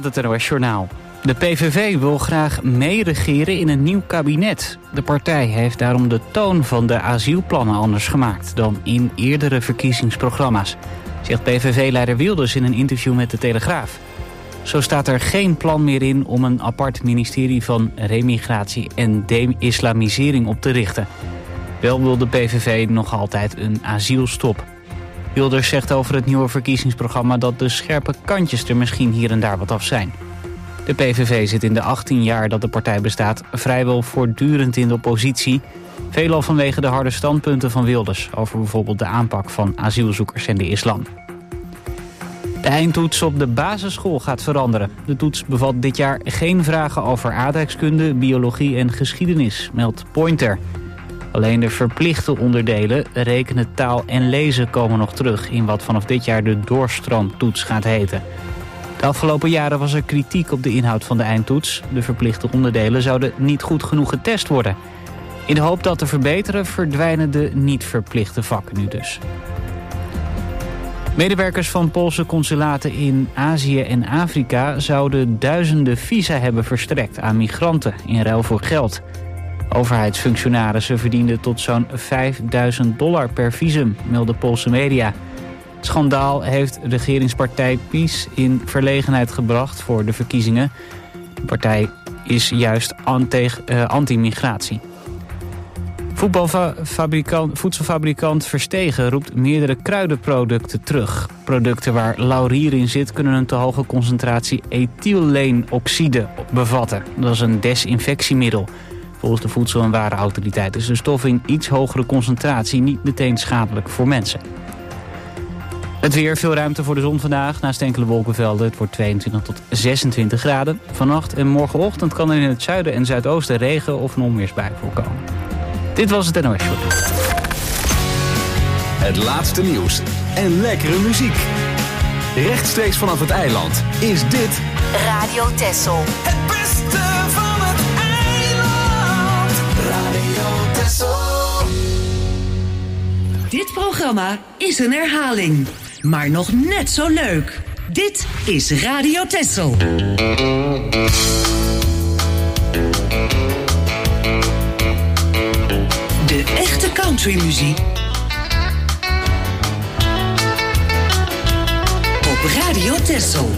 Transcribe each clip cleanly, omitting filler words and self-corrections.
het NOS Journaal. De PVV wil graag meeregeren in een nieuw kabinet. De partij heeft daarom de toon van de asielplannen anders gemaakt dan in eerdere verkiezingsprogramma's, zegt PVV-leider Wilders in een interview met de Telegraaf. Zo staat er geen plan meer in om een apart ministerie van remigratie en de-islamisering op te richten. Wel wil de PVV nog altijd een asielstop. Wilders zegt over het nieuwe verkiezingsprogramma dat de scherpe kantjes er misschien hier en daar wat af zijn. De PVV zit in de 18 jaar dat de partij bestaat vrijwel voortdurend in de oppositie. Veelal vanwege de harde standpunten van Wilders over bijvoorbeeld de aanpak van asielzoekers en de islam. De eindtoets op de basisschool gaat veranderen. De toets bevat dit jaar geen vragen over aardrijkskunde, biologie en geschiedenis, meldt Pointer. Alleen de verplichte onderdelen, rekenen, taal en lezen, komen nog terug in wat vanaf dit jaar de doorstroomtoets gaat heten. De afgelopen jaren was er kritiek op de inhoud van de eindtoets. De verplichte onderdelen zouden niet goed genoeg getest worden. In de hoop dat te verbeteren verdwijnen de niet verplichte vakken nu dus. Medewerkers van Poolse consulaten in Azië en Afrika zouden duizenden visa hebben verstrekt aan migranten in ruil voor geld. Overheidsfunctionarissen verdienden tot zo'n $5.000 per visum, melden Poolse media. Het schandaal heeft regeringspartij PiS in verlegenheid gebracht voor de verkiezingen. De partij is juist anti-migratie. Voedselfabrikant Verstegen roept meerdere kruidenproducten terug. Producten waar laurier in zit kunnen een te hoge concentratie ethyleenoxide bevatten. Dat is een desinfectiemiddel. Volgens de Voedsel- en Warenautoriteit is de stof in iets hogere concentratie niet meteen schadelijk voor mensen. Het weer, veel ruimte voor de zon vandaag. Naast enkele wolkenvelden, het wordt 22 tot 26 graden. Vannacht en morgenochtend kan er in het zuiden en zuidoosten regen of een onweersbui voorkomen. Dit was het NOS Journaal. Het laatste nieuws en lekkere muziek. Rechtstreeks vanaf het eiland is dit Radio Texel. Het beste van het eiland. Radio Texel. Dit programma is een herhaling, maar nog net zo leuk. Dit is Radio Texel. De echte countrymuziek op Radio Texel.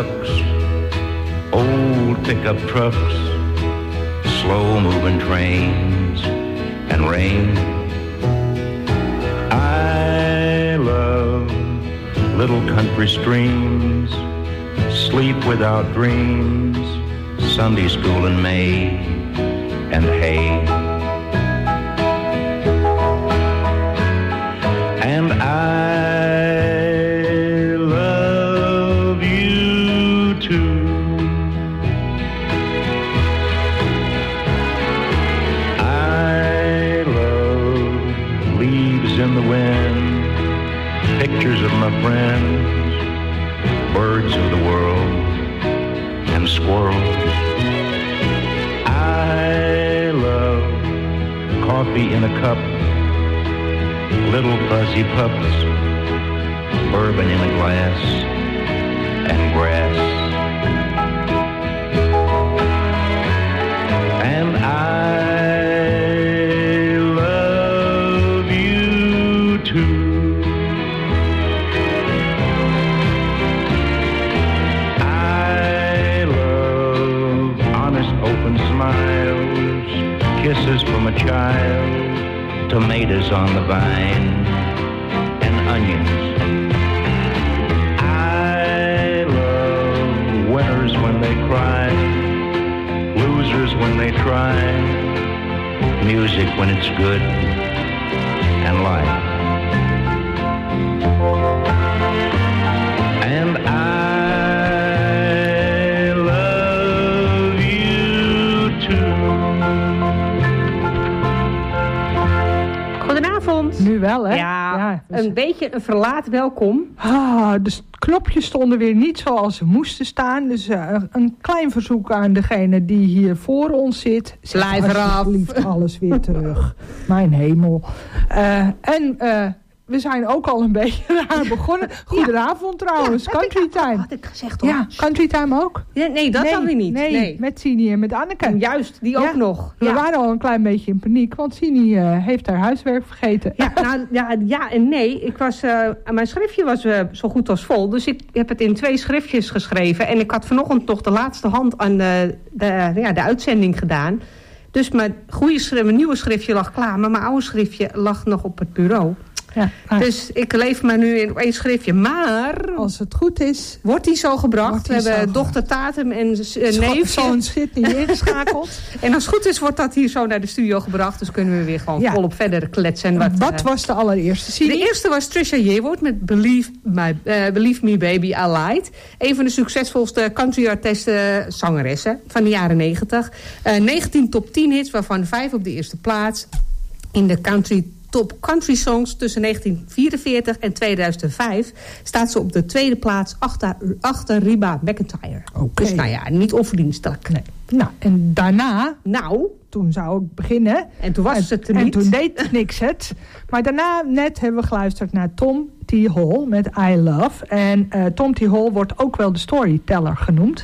ducks, old pickup trucks, slow-moving trains, and rain. I love little country streams, sleep without dreams, Sunday school in May, and hay. And I love you too. I love leaves in the wind, pictures of my friends, birds of the world, and squirrels. I love coffee in a cup, little fuzzy pups, bourbon in a glass, and grass. And I love you too. I love honest open smiles, kisses from a child, tomatoes on the vine, and onions. I love winners when they cry, losers when they try, music when it's good, and life. And I love you too. Goedenavond. Nu wel, hè? Ja, een beetje een verlaat welkom. De knopjes stonden weer niet zoals ze moesten staan. Dus een klein verzoek aan degene die hier voor ons zit. Blijf eraf. Alsjeblieft alles weer terug. Mijn hemel. We zijn ook al een beetje raar begonnen. Goedenavond trouwens, Country Time. Had ik gezegd hoor. Ja, Country Time ook? Ja, nee, dat dan weer niet. Nee, met Sini en met Anneke. Juist, die ook nog. We waren al een klein beetje in paniek, want Sini heeft haar huiswerk vergeten. Ja, nou, ja en nee. Ik was, mijn schriftje was zo goed als vol. Dus ik heb het in 2 schriftjes geschreven. En ik had vanochtend nog de laatste hand aan de uitzending gedaan. Dus mijn nieuwe schriftje lag klaar. Maar mijn oude schriftje lag nog op het bureau. Ja, dus ik leef maar nu in 1 schriftje. Maar als het goed is, wordt die zo gebracht. We hebben dochter Tatum en neefje. Zo'n schit niet ingeschakeld. En als het goed is, wordt dat hier zo naar de studio gebracht. Dus kunnen we weer gewoon volop verder kletsen. Wat was de allereerste CD? De eerste was Trisha Yearwood met Believe Me Baby I Lied. Een van de succesvolste country-artiesten, zangeressen van de jaren 90. 19 top 10 hits, waarvan 5 op de eerste plaats. In de Top Country Songs tussen 1944 en 2005 staat ze op de 2e plaats achter Reba McEntire. Okay. Dus nou ja, niet onverdienstelijk. Nee. Nou, en daarna, Nou, toen zou ik beginnen. En toen was het er niet. En toen deed niks het. Maar daarna net hebben we geluisterd naar Tom T. Hall met I Love. En Tom T. Hall wordt ook wel de storyteller genoemd.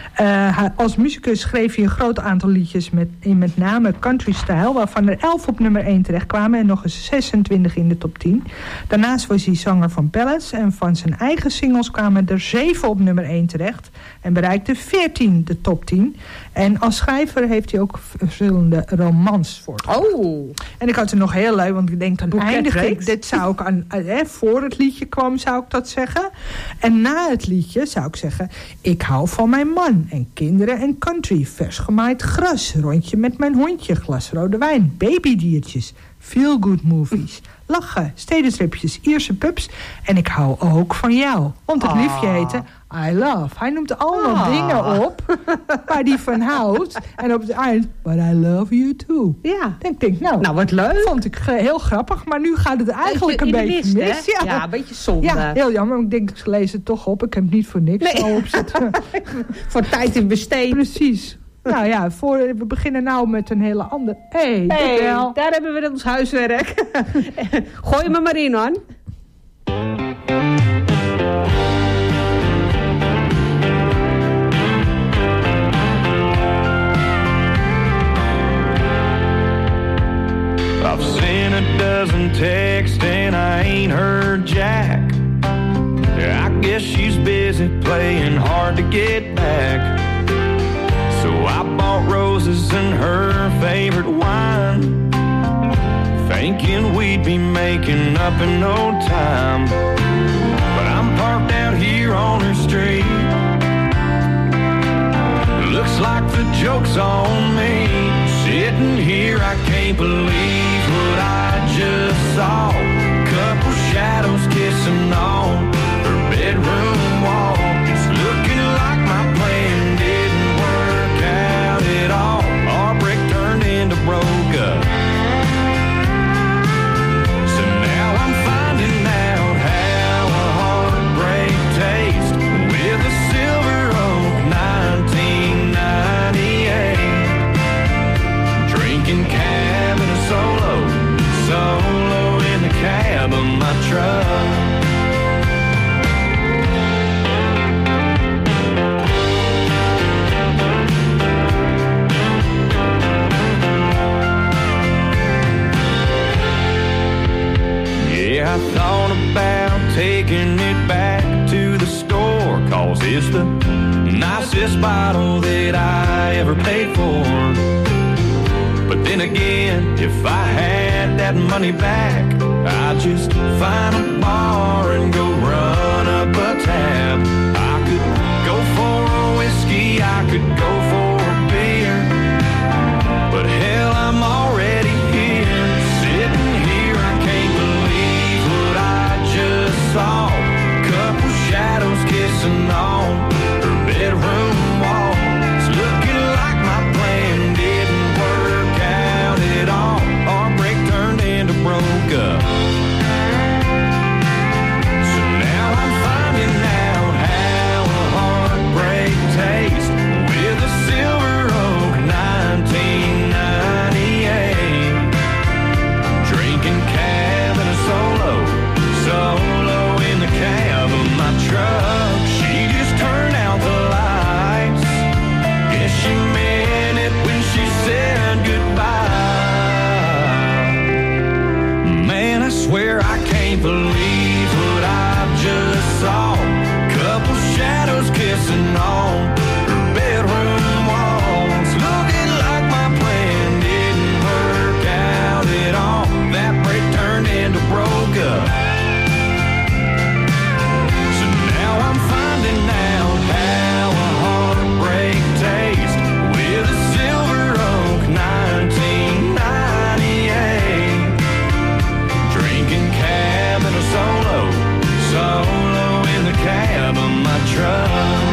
Als muzikus schreef hij een groot aantal liedjes met name country-style, waarvan er 11 op nummer 1 terechtkwamen en nog eens 26 in de top 10. Daarnaast was hij zanger van ballads en van zijn eigen singles kwamen er 7 op nummer 1 terecht en bereikte 14 de top 10. En als schrijver heeft hij ook verschillende romans voortgebracht. Oh! En ik had er nog heel leuk, want ik denk dan eindig ik. Dit zou ik voor het liedje kwam, zou ik dat zeggen. En na het liedje zou ik zeggen, ik hou van mijn man en kinderen en country, vers gemaaid gras, rondje met mijn hondje, glas rode wijn, babydiertjes, feel-good movies, lachen, stedenstripjes, Ierse pubs en ik hou ook van jou. Want het liefje heette I Love. Hij noemt allemaal dingen op waar hij van houdt. En op het eind, but I love you too. Ja. Ik denk, nou wat leuk. Vond ik heel grappig, maar nu gaat het eigenlijk een beetje mis. Ja, een beetje zonde. Ja, heel jammer. Ik denk, ik lees het toch op. Ik heb het niet voor niks al opzetten. Voor tijd in besteed. Precies. Nou ja, we beginnen nou met een hele andere... Hey, daar hebben we ons huiswerk. Gooi me maar in, hoor. I've seen a dozen texts and I ain't heard jack. I guess she's busy playing hard to get back. So I bought roses and her favorite wine, thinking we'd be making up in no time. But I'm parked out here on her street. Looks like the joke's on me. Sitting here, I can't believe what I just saw. Couple shadows kissing on her bedroom wall. It's looking like my plan didn't work out at all. Our break turned into broke up. So now I'm finding out how a heartbreak tastes with a Silver Oak 1998. Drinking cab in a solo in the cab of my truck. Yeah, I thought about taking it back to the store, 'cause it's the nicest bottle that I ever paid for. But then again, if I had that money back, I'd just find a bar and go run up a tab. I could go for a whiskey, I could go for a beer, but hell, I'm already here. Sitting here, I can't believe what I just saw. Couple shadows kissing on her bedroom wall. It's looking like my plan didn't work out at all. Our break turned into broke up. So now I'm finding out how a heartbreak tastes with a Silver Oak 1998. Drinking cab and a solo in the cab of my truck. She just turned out the lights. Guess she meant it when she said goodbye. Man, I swear I can't believe what I just saw. Couple shadows kissing on her bedroom walls. Looking like my plan didn't work out at all. That break turned into broke up. So now I'm finding out how a heartbreak tastes with a Silver Oak 1998. Drinking cab and a solo in the cab of my truck.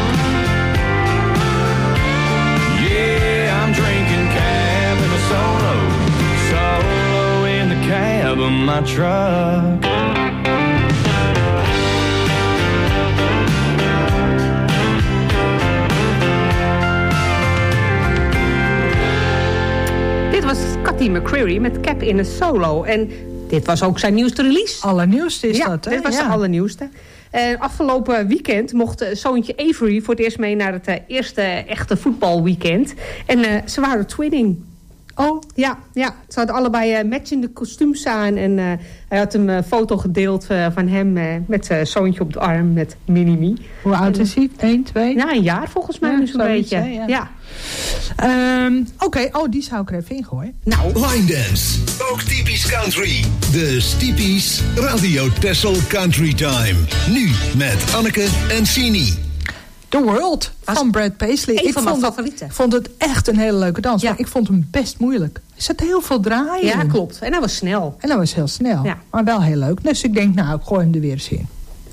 Yeah, I'm drinking cab and a solo in the cab of my truck. Dit was Scotty McCreery met Cap in a Solo. En dit was ook zijn nieuwste release. Allernieuwste is ja, dat, hè? Dit was de allernieuwste. Afgelopen weekend mocht zoontje Avery voor het eerst mee naar het eerste echte voetbalweekend. En ze waren twinning. Oh? Ja. Ze hadden allebei matchende kostuums aan. En hij had een foto gedeeld van hem met zijn zoontje op de arm met Minnie. Hoe oud is hij? 1, 2? Ja, een jaar volgens mij nu zo'n beetje. Ja. Oké, die zou ik er even ingooien. Nou. Line Dance, ook typisch country. De Stiepies Radio Tessel Country Time. Nu met Anneke en Sini. The World van Brad Paisley. Ik van mijn favorieten. Ik vond het echt een hele leuke dans. Ja. Maar ik vond hem best moeilijk. Er zat heel veel draaien. Ja, klopt. En hij was snel. En hij was heel snel. Ja. Maar wel heel leuk. Dus ik denk, ik gooi hem er weer eens in.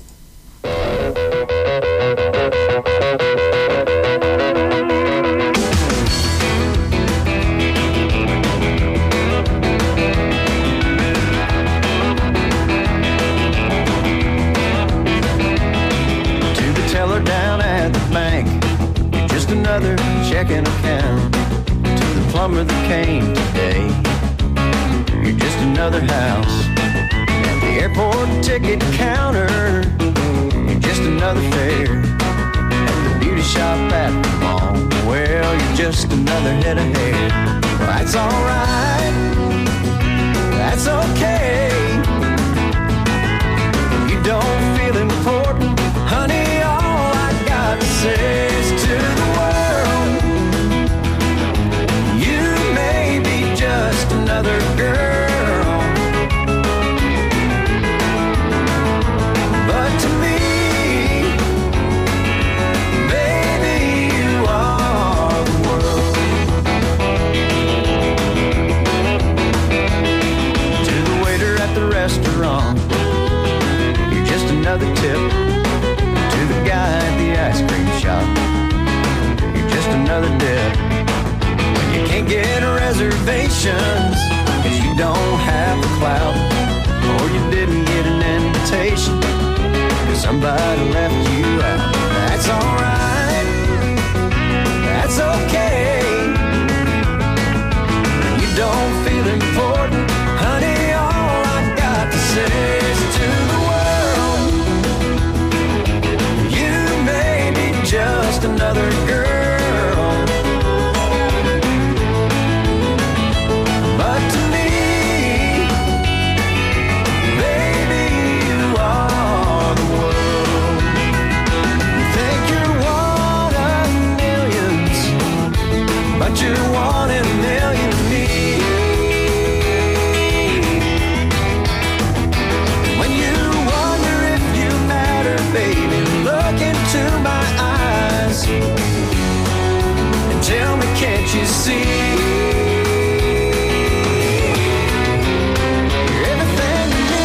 Down at the bank, you're just another checking account. To the plumber that came today, you're just another house. At the airport ticket counter, you're just another fare. At the beauty shop at the mall, well, you're just another head of hair. Well, that's alright, that's okay. You don't feel important, honey. congratulations, 'cause you don't have the clout, or you didn't get an invitation, 'cause somebody left you out. That's alright, that's okay. When you don't feel important, honey, all I got to say is to the world, you may be just another girl, but to me, baby, you are the world. You think you're one of millions, but you're one in a million to me. When you wonder if you matter, baby, look into my eyes and tell me, can't you see? You're everything to me.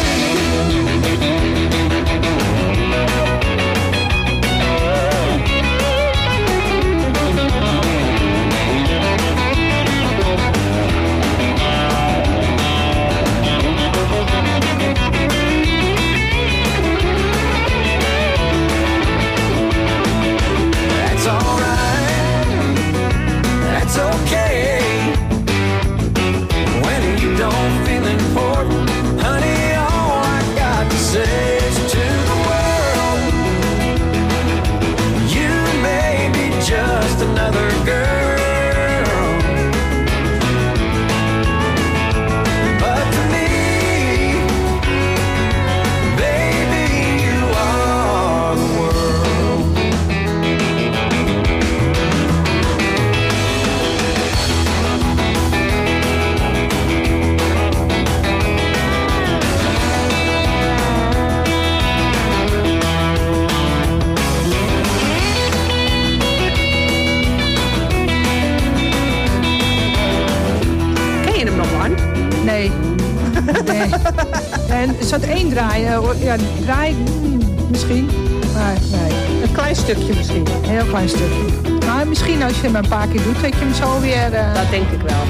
That's alright, that's okay. When you don't feel important, honey, all I got to say is to the world, you may be just another girl, but to me, baby, you are the world. Ken je hem nog, man? Nee. Nee. En er zat één draaien. Ja, draai misschien. Maar nee. Een klein stukje misschien. Een heel klein stukje. Maar misschien als je hem een paar keer doet, dat je hem zo weer... Dat denk ik wel.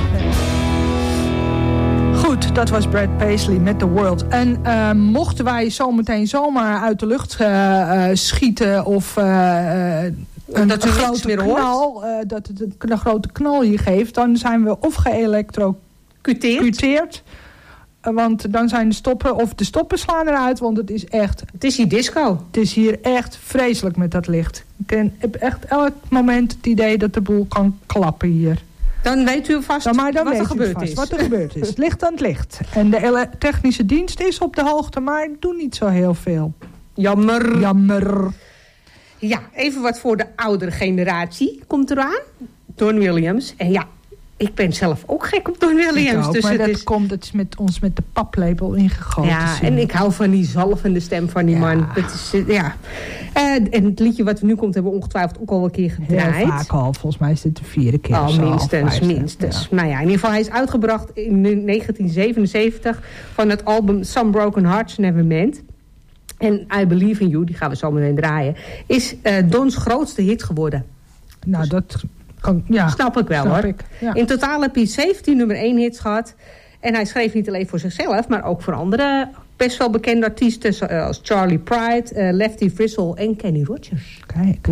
Goed, dat was Brad Paisley met The World. En mochten wij zometeen zomaar uit de lucht schieten of... Dat u niks meer hoort? knal, dat het een grote knal hier geeft, dan zijn we of geëlektrocuteerd. Want dan zijn de stoppen, of de stoppen slaan eruit, want het is echt... Het is hier disco. Het is hier echt vreselijk met dat licht. Ik heb echt elk moment het idee dat de boel kan klappen hier. Dan weet u vast wat er gebeurd is. Wat er gebeurd is. Licht aan het licht. En de technische dienst is op de hoogte, maar ik doe niet zo heel veel. Jammer. Jammer. Ja, even wat voor de oudere generatie komt eraan. Don Williams. En ja, ik ben zelf ook gek op Don Williams. Ook, dus maar het dat is... komt, het is met ons met de paplepel ingegoten. Ja, en ik hou van die zalvende stem van die man. Het is, ja. En het liedje wat er nu komt, hebben we ongetwijfeld ook al een keer gedraaid. Heel vaak al, volgens mij is dit de 4e keer. Al zo, minstens. Ja. Nou ja, in ieder geval, hij is uitgebracht in 1977 van het album Some Broken Hearts Never Mend. En I Believe in You, die gaan we zo meteen draaien, is Don's grootste hit geworden. Nou, dus, dat kan, ja. Snap ik wel, snap hoor. Ik, ja. In totaal heb hij 17 nummer 1 hits gehad. En hij schreef niet alleen voor zichzelf, maar ook voor andere best wel bekende artiesten, zoals Charlie Pride, Lefty Frizzle en Kenny Rogers. Kijk.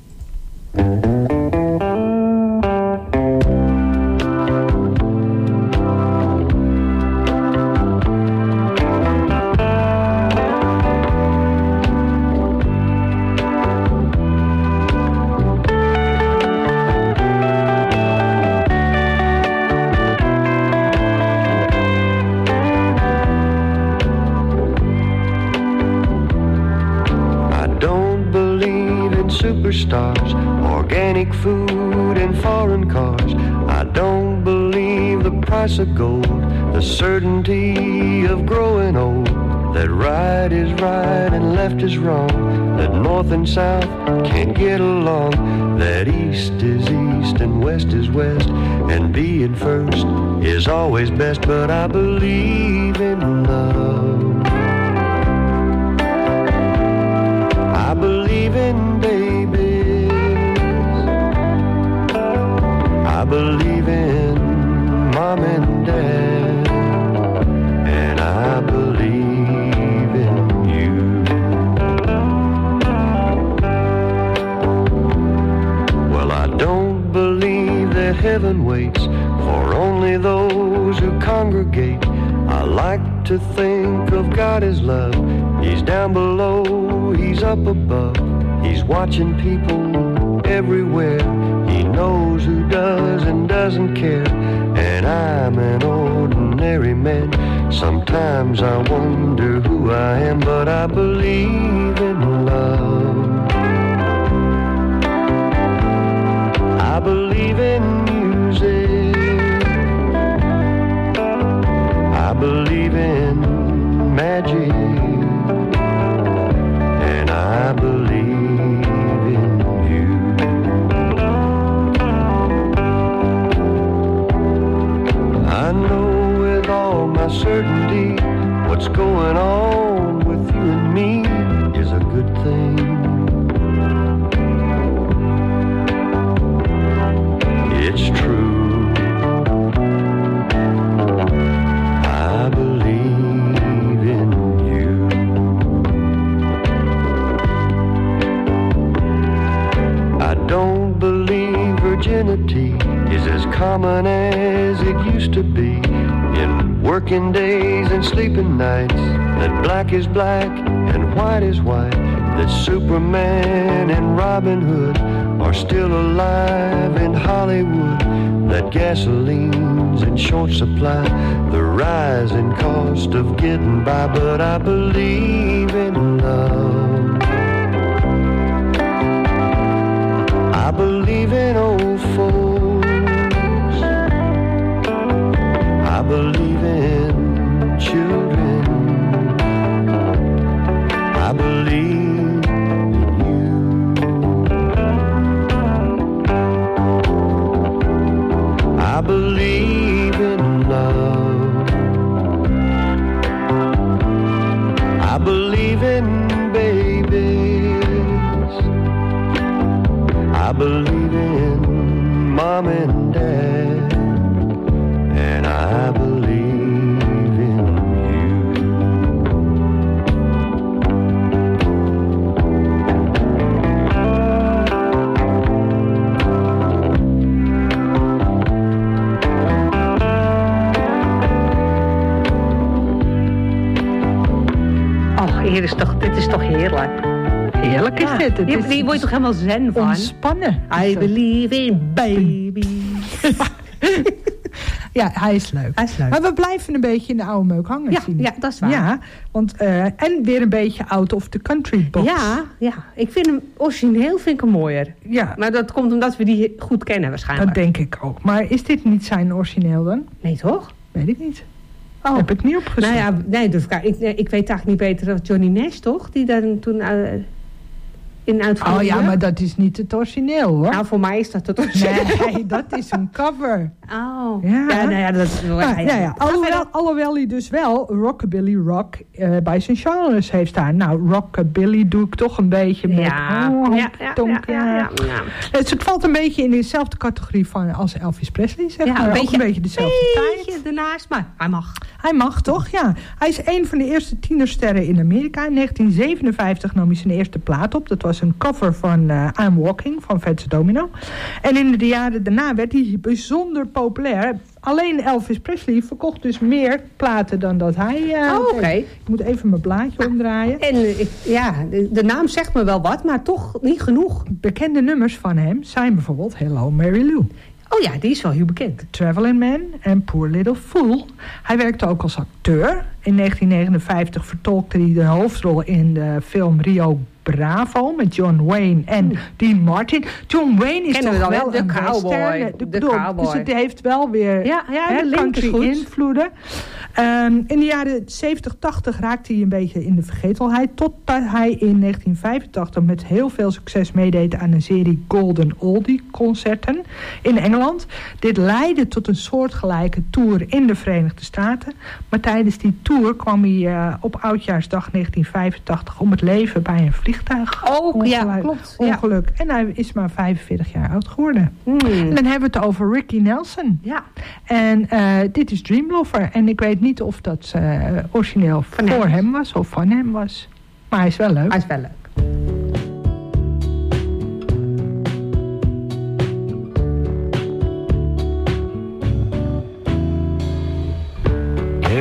Superstars, organic food and foreign cars. I don't believe the price of gold, the certainty of growing old, that right is right and left is wrong, that north and south can't get along, that east is east and west is west, and being first is always best. But I believe in love, I believe in babies, I believe in mom and don't believe that heaven waits for only those who congregate. I like to think of God as love. He's down below, he's up above. He's watching people everywhere. He knows who does and doesn't care. And I'm an ordinary man. Sometimes I wonder who I am, but I believe in love. I believe in music. I believe in magic. And I believe in you. I know with all my certainty what's going on with you and me is a good thing. It's true. I believe in you. I don't believe virginity is as common as it used to be. In working days and sleeping nights, that black is black and white is white, that Superman and Robin Hood are still alive in Hollywood, that gasoline's in short supply, the rising cost of getting by, but I believe in love. I believe in old folks. I believe in children. I believe in you. I believe in love. I believe in babies. I believe in mom and dad. And I believe in you. Oh, dit is toch heerlijk. Heerlijk is dit. Het is Hier word je toch helemaal zen van? ontspannen. I believe in babies. Ja, hij is leuk. Maar we blijven een beetje in de oude meuk hangen. Ja, dat is waar. Ja, want, en weer een beetje out of the country box. Ja. Ik vind hem origineel mooier. Ja. Maar dat komt omdat we die goed kennen waarschijnlijk. Dat denk ik ook. Maar is dit niet zijn origineel dan? Nee, toch? Weet ik niet. Oh. Heb ik niet opgezocht. Nou ja, nee, dus ik weet eigenlijk niet beter dan Johnny Nash, toch? Die daar toen in uitvoering. Oh ja, maar dat is niet het origineel, hoor. Nou, voor mij is dat het origineel. Nee, dat is een cover. Oh. Ja. Dat is wel... Alhoewel hij dus wel rockabilly rock bij zijn genres heeft staan. Nou, rockabilly doe ik toch een beetje met... Het valt een beetje in dezelfde categorie als Elvis Presley, zeg maar. Ook een beetje dezelfde tijd. Daarnaast, maar hij mag. Hij mag, toch? Ja. Hij is een van de eerste tienersterren in Amerika. In 1957 nam hij zijn eerste plaat op. Dat was een cover van I'm Walking van Fats Domino. En in de jaren daarna werd hij bijzonder populair. Alleen Elvis Presley verkocht dus meer platen dan dat hij... Oké. Ik moet even mijn blaadje omdraaien. En de naam zegt me wel wat, maar toch niet genoeg. Bekende nummers van hem zijn bijvoorbeeld Hello Mary Lou. Oh ja, die is wel heel bekend. Traveling Man en Poor Little Fool. Hij werkte ook als acteur. In 1959 vertolkte hij de hoofdrol in de film Rio Bravo met John Wayne en Dean Martin. John Wayne is toch wel de een cowboy. De cowboy. Dus het heeft wel weer de country goed. invloeden. In de jaren 70, 80 raakte hij een beetje in de vergetelheid. Totdat hij in 1985 met heel veel succes meedeed aan een serie Golden Oldie concerten in Engeland. Dit leidde tot een soortgelijke tour in de Verenigde Staten. Maar tijdens die tour kwam hij op oudjaarsdag 1985 om het leven bij een vliegtuig. Ongeluk. En hij is maar 45 jaar oud geworden. En dan hebben we het over Ricky Nelson. Ja. En dit is Dream Lover. En ik weet niet of dat origineel voor hem was of van hem was. Maar hij is wel leuk. Hij is wel leuk.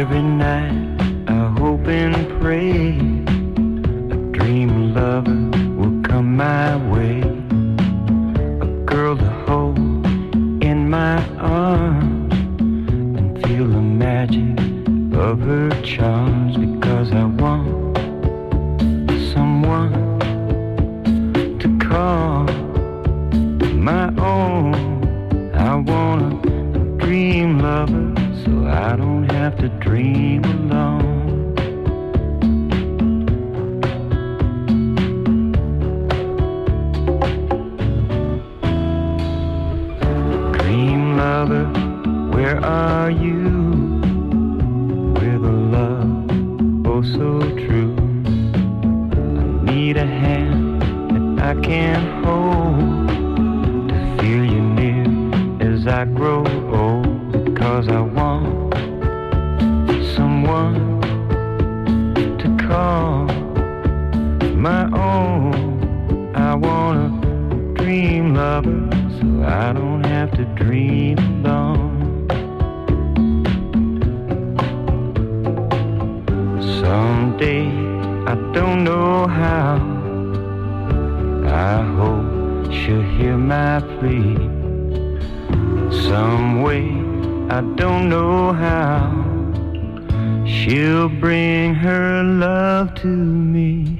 Every night I hope and pray a dream lover will come my way. A girl to hold in my arms and feel the magic of her charms, because I want someone to call my own. I want a dream lover so I don't have to dream alone. Dream lover, where are you? With a love oh so true. I need a hand that I can hold to feel you near as I grow old, because I want someone to call my own. I want a dream lover so I don't have to dream alone. Someday, I don't know how, I hope she'll hear my plea. Some way, I don't know how, she'll bring her love to me.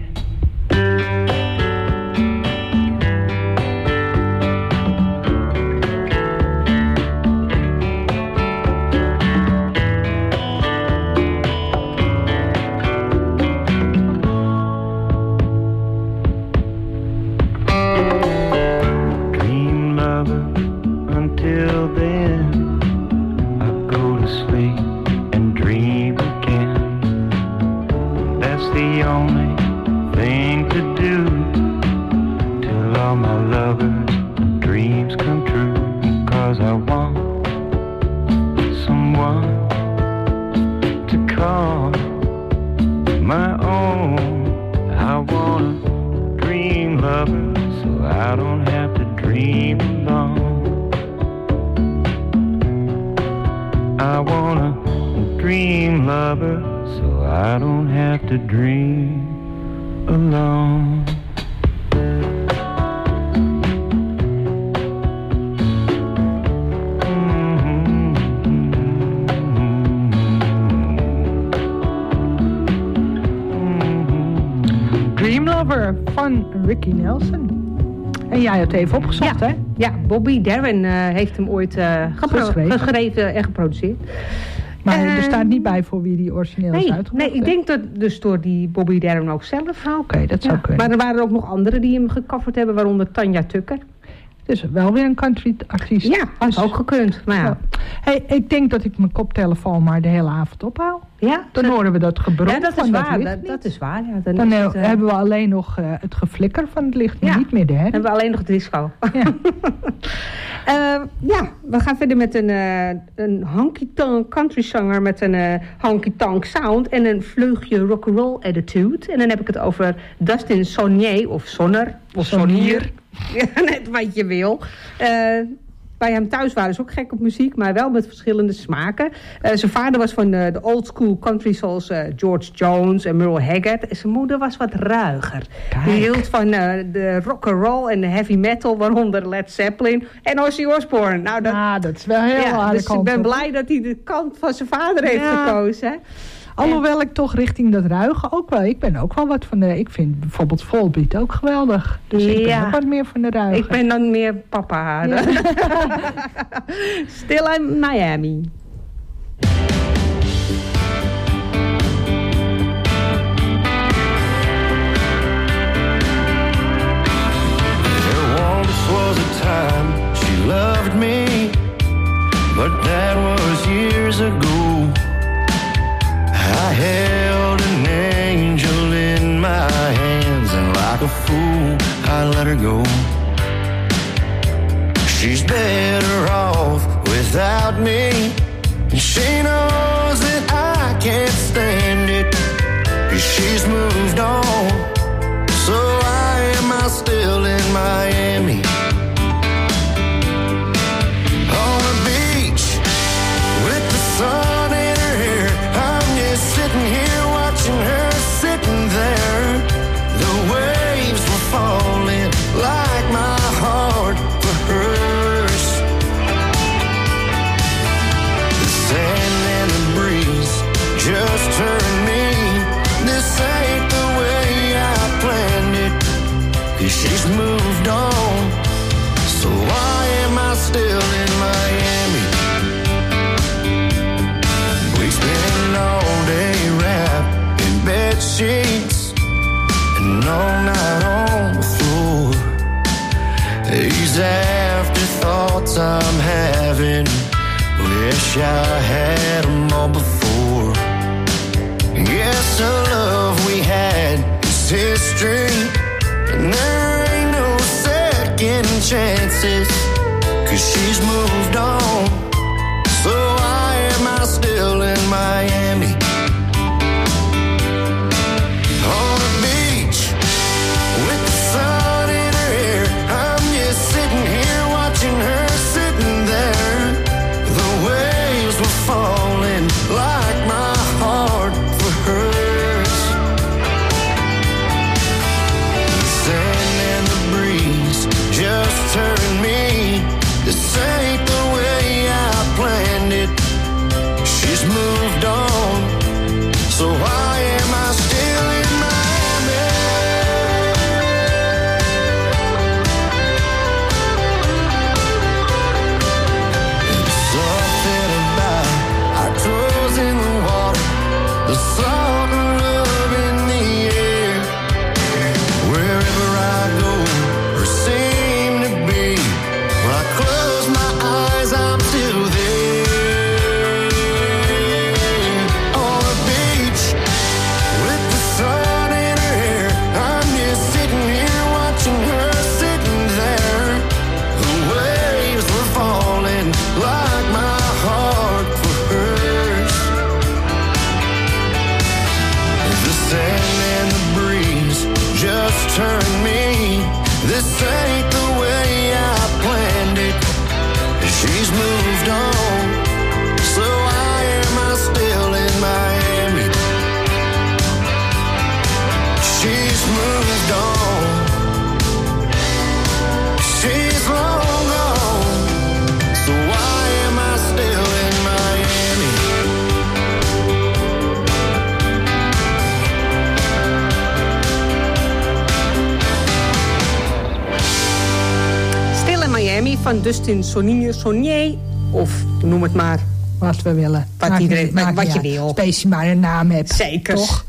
Ricky Nelson. En jij hebt even opgezocht, hè? Ja, Bobby Darin heeft hem ooit geschreven en geproduceerd. Maar er staat niet bij voor wie die origineel is uitgebracht. Nee, ik denk dat dus door die Bobby Darin ook zelf. Oké, dat zou kunnen. Maar er waren ook nog anderen die hem gecoverd hebben, waaronder Tanja Tucker. Dus wel weer een country artiest. Ja, had ook gekund. Maar ja. Hey, ik denk dat ik mijn koptelefoon maar de hele avond ophaal. Ja? Dan horen we dat gebrom. Ja, dat is waar. Dat is waar. Ja, dan hebben we alleen nog het geflikker van het licht, maar niet meer de herrie. Dan hebben we alleen nog het disco. Ja. We gaan verder met een honky-tonk country zanger met een honky-tonk sound en een vleugje rock'n'roll attitude. En dan heb ik het over Dustin Sonnier of Sonner of Sonnier. Ja, net wat je wil. Bij hem thuis waren ze ook gek op muziek, maar wel met verschillende smaken. Zijn vader was van de old school country zoals George Jones en Merle Haggard. En zijn moeder was wat ruiger. Die hield van de rock'n'roll en de heavy metal, waaronder Led Zeppelin en Ozzy Osbourne. Nou, dat is wel heel aardig. Dus ik ben blij dat hij de kant van zijn vader heeft gekozen. Hè? Alhoewel ik toch richting dat ruigen ook wel. Ik ben ook wel wat van de... Ik vind bijvoorbeeld Volbeat ook geweldig. Dus ik ben ook wat meer van de ruigen. Ik ben dan meer papa. Ja. Still in Miami. There once was a time she loved me, but that was years ago. I held an angel in my hands, and like a fool, I let her go. She's better off without me, and she knows that I can't stand it, 'cause she's moved on. So why am I still in Miami? On the beach, with the sun in her hair, thoughts I'm having. Wish I had them all before. Yes, the love we had is history, and there ain't no second chances, 'cause she's moved on. So why am I still in Miami? On the beach with the sun in her hair, I'm just sitting here watching her sitting there. The waves were falling like my heart for hers. The sand and the breeze just turned me. This ain't the way I planned it. She's moved on, so why am I still in Miami? There's something about our toes in the water, the salt and love in the air. Wherever I go or seem to be, when I close my eyes, I'm still there. On the beach with the sun in her hair, I'm just sitting here watching her sitting there. The waves were falling like my heart for hers. The sand and the breeze just turned me. This ain't the way I planned it. She's moved on, so why am I still in Miami? She's moved on, she's long gone, so why am I still in Miami? Still in Miami van Dustin Sonnier, of noem het maar. Wat we willen. Wat Maakt iedereen- niet- maakt wat niet je uit. wil. Als je maar een naam hebt. Zeker. Toch?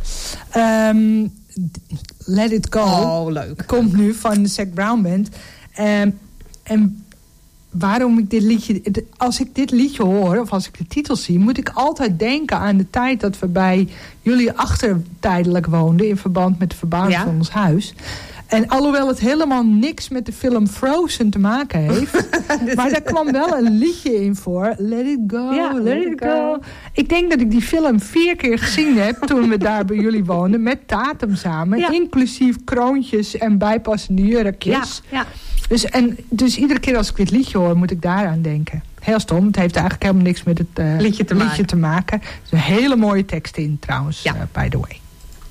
Let It Go. Oh, leuk. Komt nu van de Zac Brown Band. En waarom ik dit liedje... Als ik dit liedje hoor, of als ik de titel zie... moet ik altijd denken aan de tijd dat we bij jullie achtertijdelijk woonden... in verband met de verbouwing van ons huis. En alhoewel het helemaal niks met de film Frozen te maken heeft... maar daar kwam wel een liedje in voor. Let it go, Ja, let it go. Ik denk dat ik die film 4 keer gezien heb... toen we daar bij jullie woonden, met Tatum samen. Ja. Inclusief kroontjes en bijpassende jurkjes. Ja. Dus iedere keer als ik dit liedje hoor, moet ik daaraan denken. Heel stom, het heeft eigenlijk helemaal niks met het Liedje te maken. Er is een hele mooie tekst in trouwens, by the way.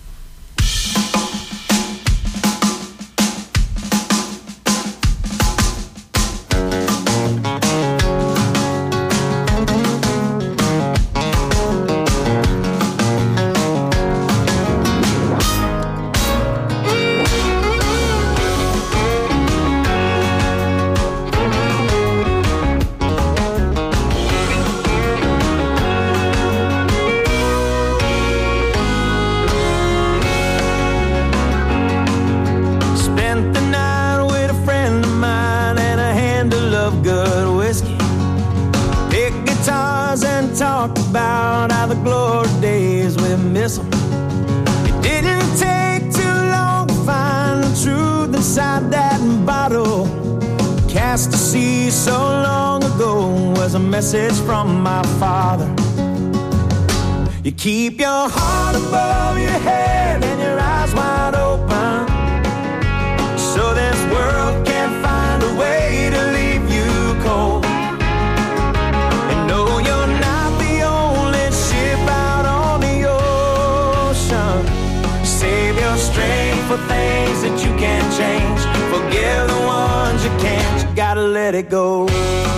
about how the glory days we miss them. It didn't take too long to find the truth inside that bottle. Cast to sea so long ago was a message from my father. You keep your heart above your head and your eyes wide open, so this world can't find a way to leave you cold. And no, you're not the only ship out on the ocean. Save your strength for things that you can't change. Forgive the ones you can't. You gotta let it go.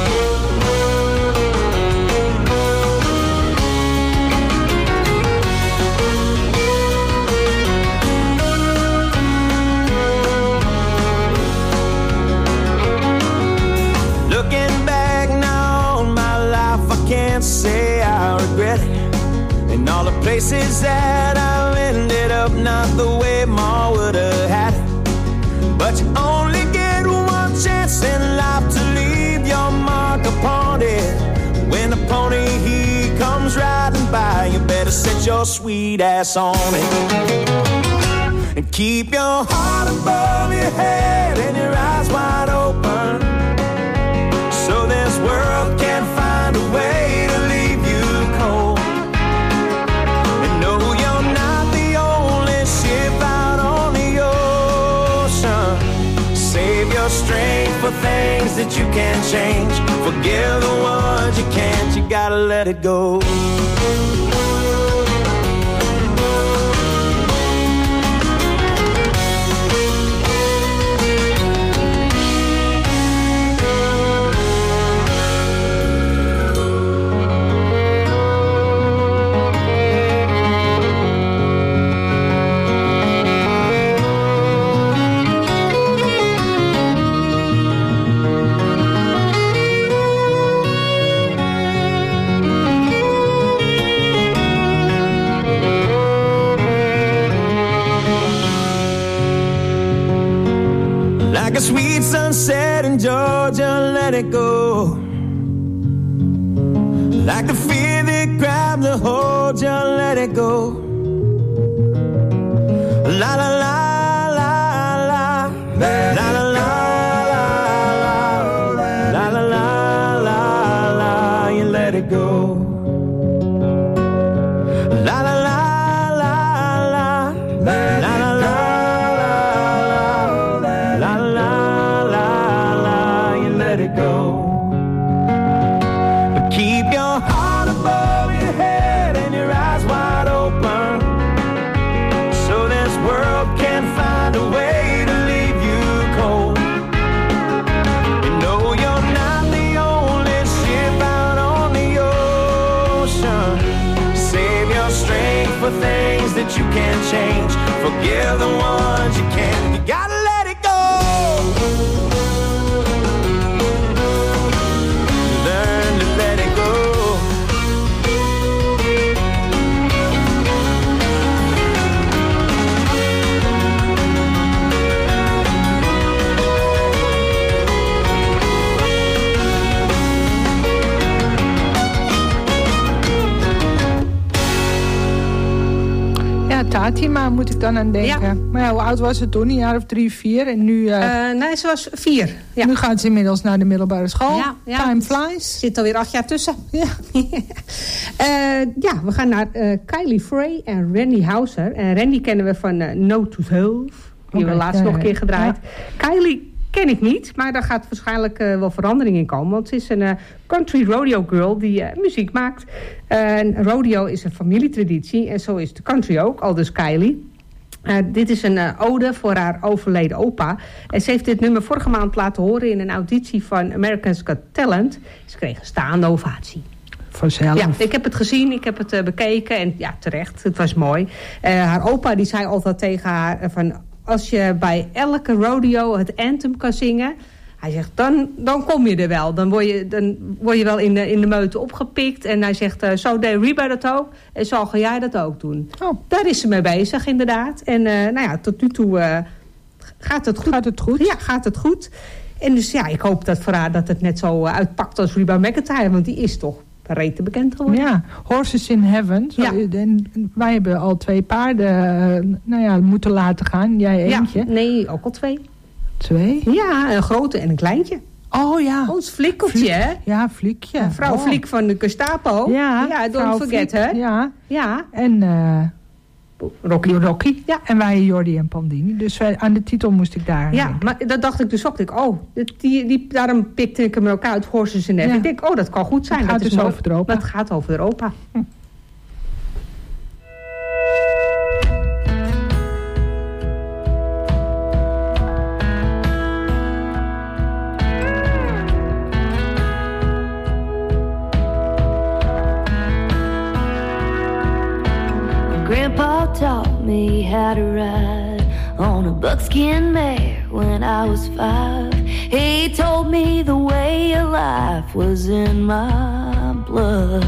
Can't say I regret it, and all the places that I've ended up not the way Ma would have had it. But you only get one chance in life to leave your mark your sweet ass on it. And keep your heart above your head and your eyes wide open, so this world can find a way to leave you cold. And no, you're not the only ship out on the ocean. Save your strength for things that you can't change. Forgive the ones you can't, you gotta let it go. Like a sweet sunset in Georgia, let it go. Like the fear that grabs a hold you, let it go. La la la la la, la la la la la, la la la la la, you let it go. La la la la la, la la la la. Things that you can't change, forgive the ones you can't. You gotta let it go. Learn to let it go. Tatima moet ik dan aan denken. Ja. Maar ja, hoe oud was ze toen? Een jaar of 3, 4 en nu... nee, ze was 4. Ja. Nu gaat ze inmiddels naar de middelbare school. Ja. Time flies. Zit alweer 8 jaar tussen. Ja, ja, we gaan naar Kylie Frey en Randy Houser. Randy kennen we van No to Self. Die hebben we laatst nog een keer gedraaid. Ja. Kylie ken ik niet, maar daar gaat waarschijnlijk wel verandering in komen. Want ze is een country rodeo girl die muziek maakt. Rodeo is een familietraditie en zo is de country ook, aldus Kylie. Dit is een ode voor haar overleden opa. En ze heeft dit nummer vorige maand laten horen in een auditie van America's Got Talent. Ze kreeg een staande ovatie. Vanzelf. Ja, ik heb het gezien, ik heb het bekeken en ja, terecht, het was mooi. Haar opa die zei altijd tegen haar van... Als je bij elke rodeo het anthem kan zingen... Hij zegt, dan kom je er wel. Dan word je wel in de meute opgepikt. En hij zegt, zo deed Reba dat ook. En zo ga jij dat ook doen. Oh. Daar is ze mee bezig, inderdaad. En nou ja, tot nu toe gaat het goed. Gaat het goed? Ja, gaat het goed. En dus ja, ik hoop dat voor haar dat het net zo uitpakt als Reba McEntire. Want die is toch rete bekend geworden. Ja, Horses in Heaven. Zo, ja. Wij hebben al 2 paarden moeten laten gaan. Jij eentje. Ja, nee, ook al 2. 2? Ja, een grote en een kleintje. Oh ja. Ons Flikkeltje, hè? Ja, Flikje. Vrouw Flik van de Gestapo. Ja, don't forget her. Ja. Ja. En Rocky. Ja. En wij Jordi en Pandini. Dus aan de titel moest ik daar denken. Maar dat dacht ik dus ook. Daarom pikte ik hem ook uit, Horses in Heaven. Ja. Ik denk, dat kan goed zijn. Het gaat dus over Europa. Het gaat over Europa. Grandpa taught me how to ride on a buckskin mare when I was 5. He told me the way of life was in my blood.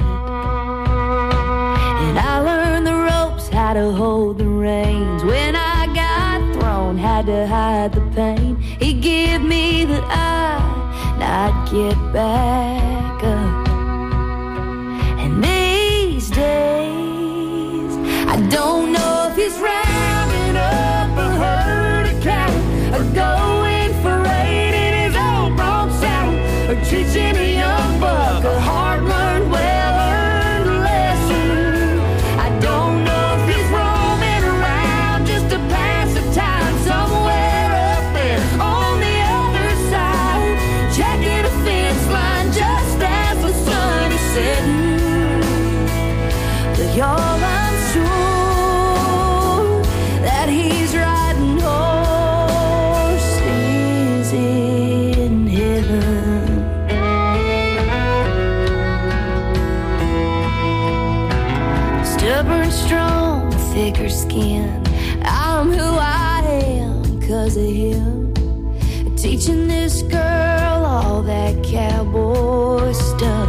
And I learned the ropes, how to hold the reins. When I got thrown, had to hide the pain. He'd give me the eye, and I'd get back up. And these days teaching a young buck a hard-learned, well-earned lesson. I don't know if he's roaming around just to pass the time somewhere up there on the other side, checking a fence line just as the sun is setting. But y'all, I'm sure that he's riding horses in heaven. Stubborn, strong, thicker skin. I'm who I am 'cause of him. Teaching this girl all that cowboy stuff.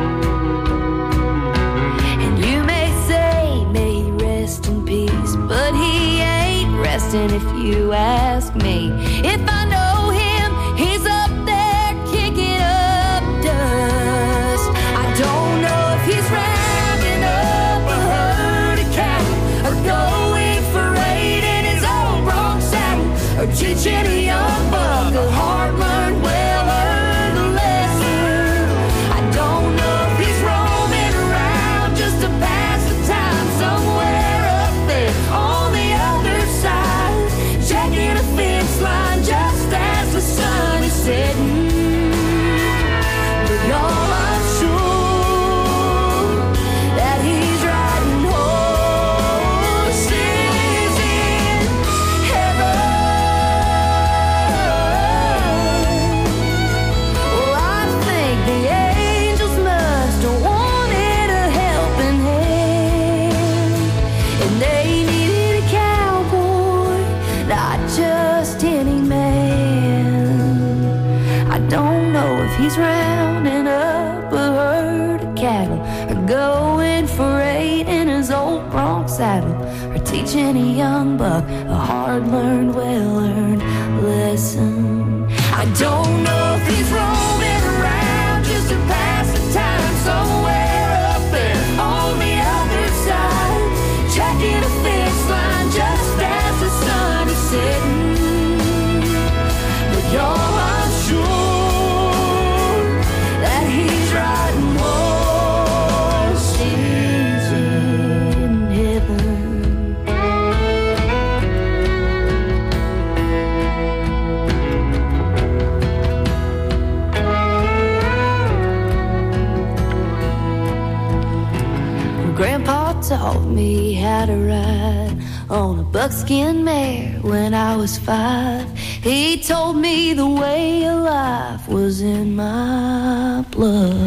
And you may say, may he rest in peace, but he ain't resting if you ask me. If I know him, he's up there kicking up dust. I don't know if he's rounding up a herd of cattle, or going for raid in his old bronc saddle, or teaching a young buck a hard-learned, well-earned lesson. I don't know if he's roaming around just to pass the time somewhere up there on the other side, checking a fence line just as the sun is setting. But y'all, I'm sure that he's riding horses in heaven. Well, I think the angels must have wanted a helping hand, and they needed a cowboy, not just any man. I don't know if he's rounding up a herd of cattle, or going for raid in his old bronc saddle, or teaching a young buck a hard-learned, well-earned lesson. I don't know if he's roaming around just to pass the time somewhere up there on the other side, checking a fence line just as the sun is setting. But y'all, I'm sure that he's riding horses in heaven. Grandpa taught me how to ride on a buckskin mare when I was 5. He told me the way of life was in my blood.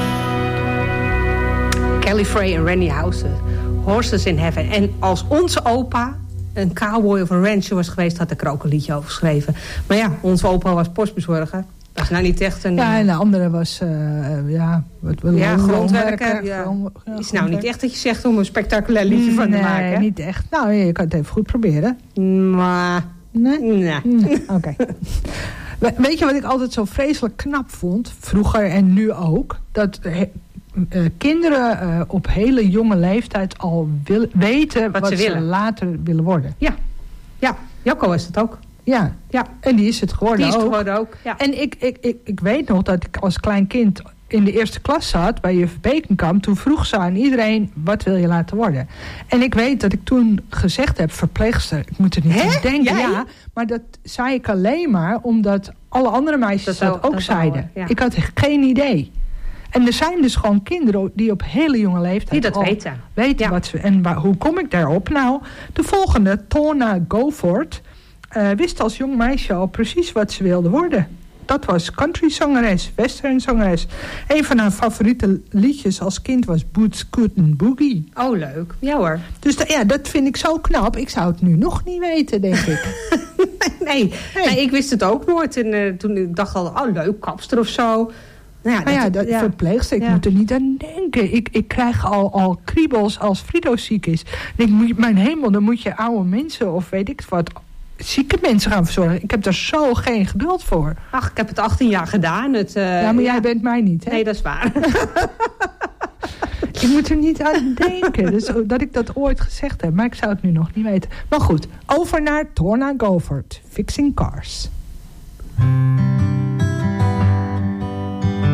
Kelly Frey en Randy House, Horses in Heaven. En als onze opa een cowboy of een rancher was geweest, had ik er ook een liedje over geschreven. Maar ja, onze opa was postbezorger. Dat is nou niet echt een... Ja, en de andere was grondwerker. Ja. Is nou niet echt dat je zegt om een spectaculair liedje van te maken. Nee, niet echt. Nou, je kan het even goed proberen. Maar... Nee. Oké. Weet je wat ik altijd zo vreselijk knap vond? Vroeger en nu ook. Dat kinderen op hele jonge leeftijd al weten wat ze later willen worden. Ja, Jocko is het ook. Ja, en die is het geworden ook. Ja. En ik weet nog dat ik als klein kind in de eerste klas zat bij juf Bekenkamp. Toen vroeg ze aan iedereen, wat wil je laten worden? En ik weet dat ik toen gezegd heb, verpleegster. Ik moet er niet aan denken. Ja, maar dat zei ik alleen maar omdat alle andere meisjes dat ook zeiden. Ja. Ik had geen idee. En er zijn dus gewoon kinderen die op hele jonge leeftijd die dat weten wat ze. En hoe kom ik daarop? Nou, de volgende, Tona Goforth, wist als jong meisje al precies wat ze wilde worden. Dat was countryzangeres, westernzangeres. Een van haar favoriete liedjes als kind was Boots Scootin' Boogie. Oh, leuk. Ja hoor. Dus dat vind ik zo knap. Ik zou het nu nog niet weten, denk ik. Nee, ik wist het ook nooit. En toen ik dacht al, oh leuk, kapster of zo. Verpleegster, ik moet er niet aan denken. Ik krijg al kriebels als Frido ziek is. Mijn hemel, dan moet je oude mensen of weet ik wat, zieke mensen gaan verzorgen. Ik heb daar zo geen geduld voor. Ach, ik heb het 18 jaar gedaan. Maar jij bent mij niet, hè? Nee, dat is waar. Ik moet er niet aan denken. Dus dat ik dat ooit gezegd heb. Maar ik zou het nu nog niet weten. Maar goed, over naar Tona Goforth. Fixing Cars.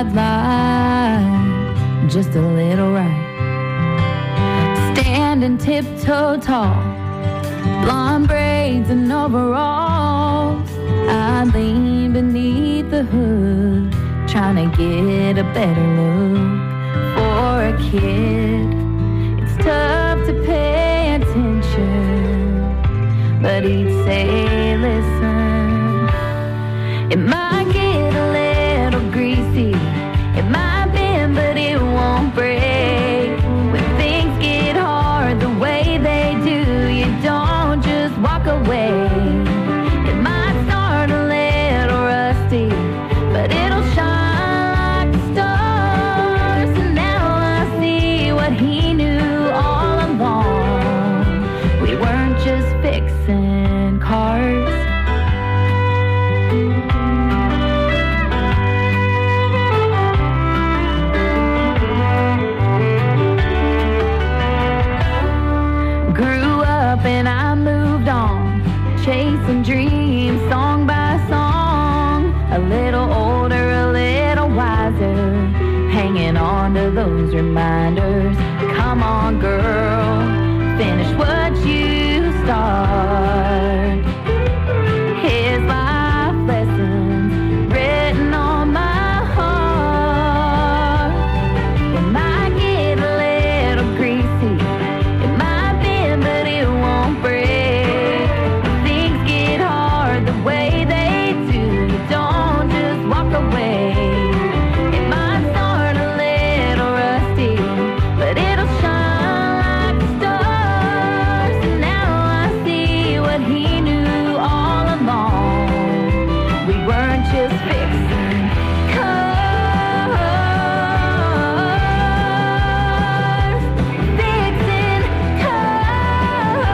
I'd lie just a little right. Standing tiptoe tall, blonde braids and overalls, I lean beneath the hood, trying to get a better look. For a kid, it's tough to pay attention, but he'd say, listen, it might get a little greasy, it might bend, but it won't break. When things get hard the way they do, you don't just walk away. It might start a little rusty, but it'll shine like the stars. And now I see what he knew all along. We weren't just fixing cars. Grew up and I moved on, chasing dreams song by song. A little older, a little wiser, hanging on to those reminders. Come on, girl, finish what you start. His life lessons written on my heart. It might get a little greasy, it might bend, but it won't break. When things get hard the way they do, you don't just walk away. It might start a little rusty, but it'll shine like the stars. And now I see what he knew all along. We weren't just fixing cars, fixing cars.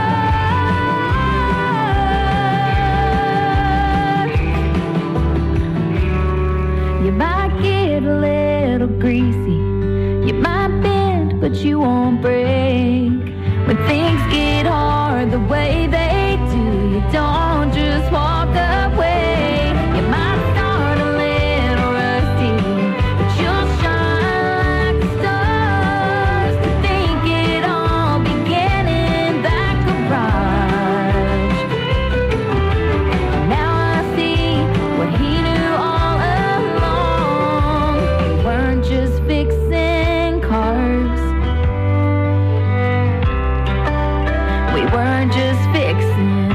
You might get a little greasy, you might bend, but you won't break. When things get hard the way they do, you don't just walk away. You might start a little rusty, but you'll shine like the stars. To think it all began in that garage. Now I see what he knew all along. We weren't just fixing cars. We weren't just fixing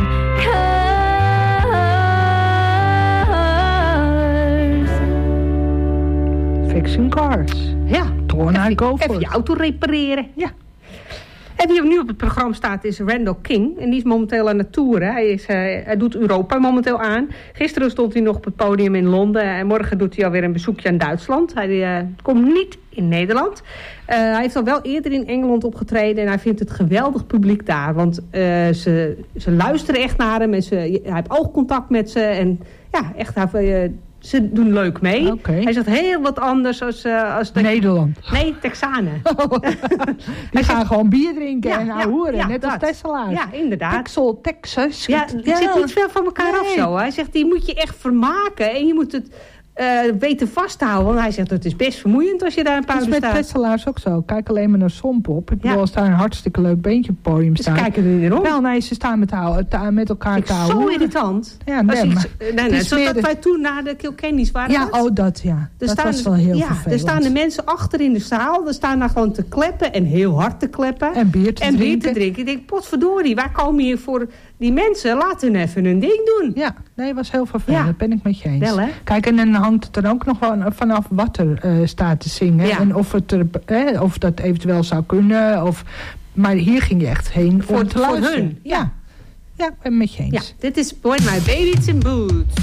cars. Fixing cars. Ja, Torna go for even je auto repareren. Ja. En die opnieuw op het programma staat is Randall King. En die is momenteel aan het toeren. Hij doet Europa momenteel aan. Gisteren stond hij nog op het podium in Londen. En morgen doet hij alweer een bezoekje aan Duitsland. Hij komt niet in Nederland. Hij heeft al wel eerder in Engeland opgetreden. En hij vindt het geweldig publiek daar. Want ze luisteren echt naar hem. En hij heeft oogcontact met ze. En ja, echt... Ze doen leuk mee. Okay. Hij zegt heel wat anders als Nederland. Nee, Texanen. Die gaan gewoon bier drinken en hoeren. Ja, net als Tesselaars. Ja, inderdaad. Texas. Ja, het zit niet veel van elkaar af zo. Hij zegt, die moet je echt vermaken. En je moet het weten vasthouden. Want hij zegt, het is best vermoeiend als je daar een paar uur staat. Dat is met Tesselaars ook zo. Kijk alleen maar naar Songpop. Ik bedoel, als daar een hartstikke leuk beentje op het podium staat. Ze kijken er niet om. Wel, nee, ze staan met elkaar te houden. Zo irritant. Ja, zodat wij toen naar de Kilkennys waren. Ja, dat was wel heel vervelend. Er staan de mensen achter in de zaal. Er staan daar gewoon te kleppen en heel hard te kleppen. En bier te drinken. Ik denk, potverdorie, wij komen hier voor die mensen. Laat hun even hun ding doen. Ja, nee, was heel vervelend. Ja. Dat ben ik met je eens. Wel, hè? Kijk, en dan hangt het er ook nog wel vanaf wat er staat te zingen. Ja. En of dat eventueel zou kunnen. Maar hier ging je echt heen voor te luisteren. hun. Ja, ik ben het met je eens. Ja, dit is Boy My Baby's in Boots.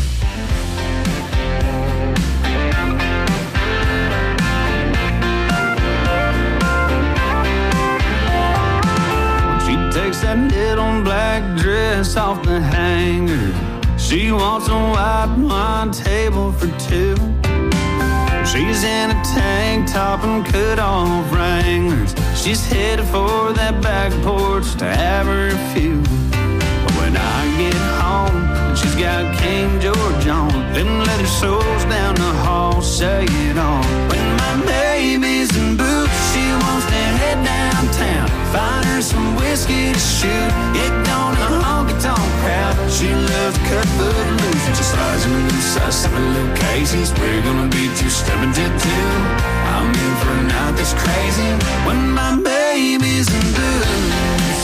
Takes that little black dress off the hanger. She wants a white wine table for two. She's in a tank top and cut off Wranglers. She's headed for that back porch to have her a few. But when I get home, she's got King George on. Them leather soles down the hall say it all. whiskey to shoot. It don't in a honky-tonk crowd. She loves to cut foot loose. Just slides in a loose size 7 little Casey's. We're gonna be two-stepping to two. I'm in for a night that's crazy when my baby's in boots.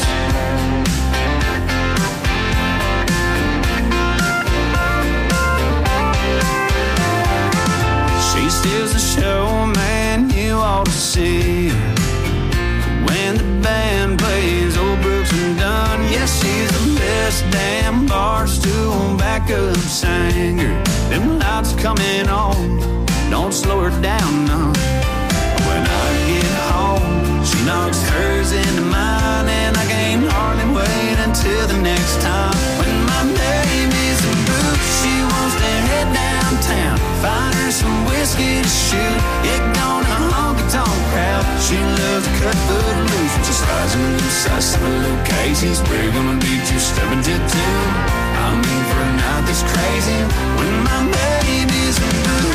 She steals the show, man, you ought to see. When the band plays Old Brooks and Dunn, yes, she's the best damn bar stool backup singer. Them lights coming on, don't slow her down, no. When I get home, she knocks hers into mine, and I can't hardly wait until the next time. When my baby's in boots, she wants to head downtown, find her some whiskey to shoot. It don't in a honky-tonk crowd. She loves to cut foot loose. She slides in a loose size 7 little Casey's. We're gonna be two-stepping to two. I'm in for a night that's crazy when my baby's in boots.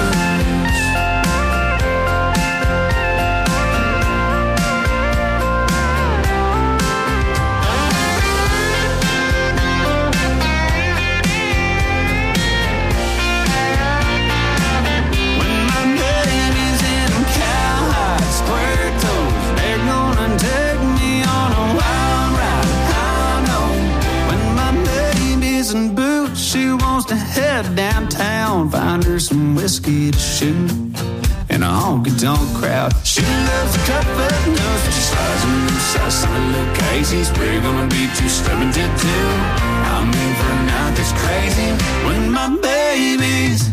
And boots, she wants to head downtown, find her some whiskey to shoot in a honky-tonk crowd. She loves to cut foot nose, but she slides in the size 7 little Casey's. We're gonna be two-stepping to two. I'm in for a night that's crazy when my baby's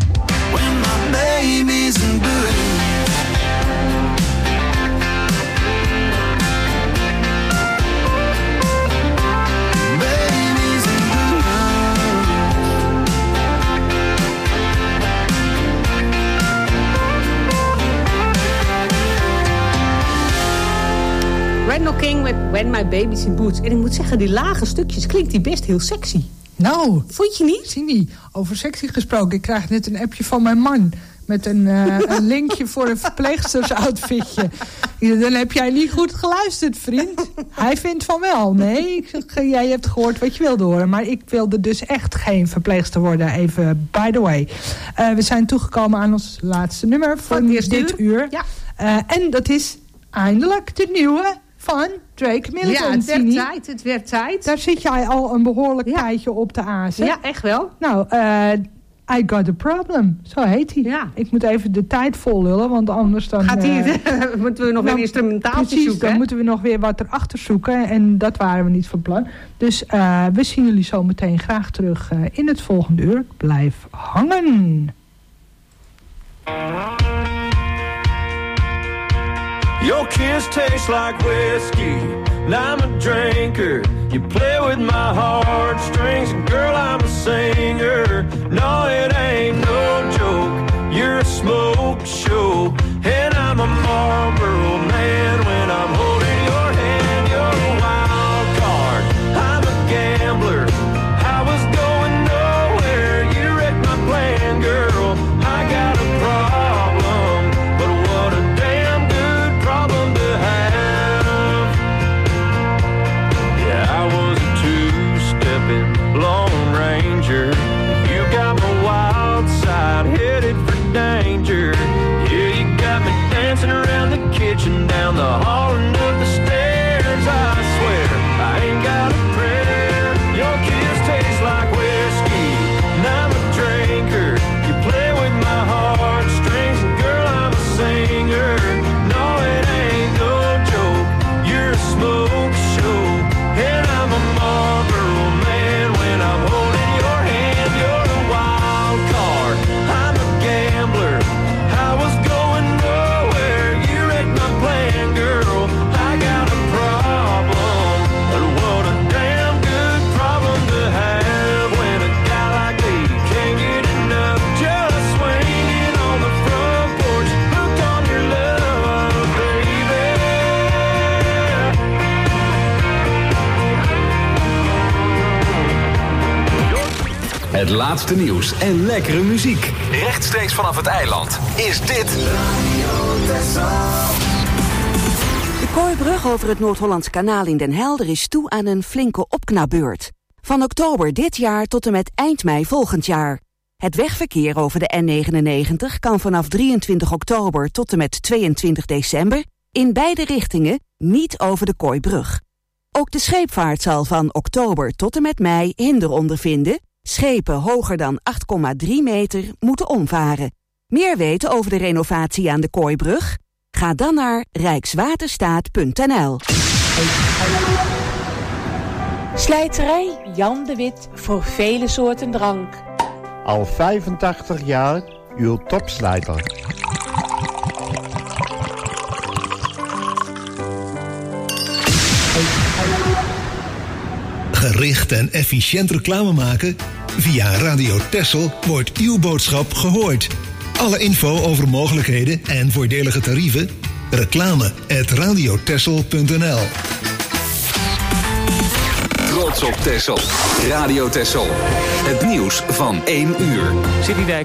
in boots. Randall King met When My Baby's in Boots. En ik moet zeggen, die lage stukjes klinkt die best heel sexy. Nou, vond je niet? Cindy, over sexy gesproken. Ik krijg net een appje van mijn man met een linkje voor een verpleegstersoutfitje. Dan heb jij niet goed geluisterd, vriend. Hij vindt van wel. Nee, ik zeg, jij hebt gehoord wat je wilde horen. Maar ik wilde dus echt geen verpleegster worden. Even by the way. We zijn toegekomen aan ons laatste nummer van dit uur. Ja. En dat is eindelijk de nieuwe van Drake Middleton. Ja, het werd tijd. Daar zit jij al een behoorlijk tijdje op te azen. Ja, echt wel. Nou, I Got a Problem. Zo heet hij. Ja. Ik moet even de tijd vol lullen, want anders dan... moeten we nog een instrumentaaltje zoeken. Dan moeten we nog weer wat erachter zoeken. En dat waren we niet van plan. Dus we zien jullie zo meteen graag terug in het volgende uur. Blijf hangen. Your kiss tastes like whiskey, and I'm a drinker. You play with my heartstrings, and girl, I'm a singer. No, it ain't no joke, you're a smoke show. And I'm a Marlboro man when I'm holding your hand. You're a wild card, I'm a gambler. I was going nowhere, you wrecked my plan, girl. I got a problem, but what a damn good problem to have. Yeah, I was a two-stepping Lone Ranger. You got my wild side headed for danger. Yeah, you got me dancing around the kitchen, down the hall and up the stairs. I swear I ain't got a prayer. Your kiss tastes like whiskey, and I'm a drinker. You play with my heartstrings, and girl, I'm a singer. No, it ain't no joke, you're a smoke show. And I'm a Marlboro man when I'm holding your hand. You're a wild card, I'm a gambler. I was going nowhere, you wrecked my plan, girl. I got a problem, but what a damn good problem to have. When a guy like me can't get enough, just swinging on the front porch, hooked on your love, baby. Het laatste nieuws en lekkere muziek. Rechtstreeks vanaf het eiland is dit... De Kooibrug over het Noord-Hollandse kanaal in Den Helder is toe aan een flinke opknapbeurt. Van oktober dit jaar tot en met eind mei volgend jaar. Het wegverkeer over de N99 kan vanaf 23 oktober tot en met 22 december... in beide richtingen niet over de Kooibrug. Ook de scheepvaart zal van oktober tot en met mei hinder ondervinden. Schepen hoger dan 8,3 meter moeten omvaren. Meer weten over de renovatie aan de Kooibrug? Ga dan naar rijkswaterstaat.nl. Slijterij Jan de Wit voor vele soorten drank. Al 85 jaar uw topslijter. Gericht en efficiënt reclame maken? Via Radio Texel wordt uw boodschap gehoord. Alle info over mogelijkheden en voordelige tarieven? reclame@radiotexel.nl. Trots op Texel. Radio Texel. Het nieuws van 1 uur.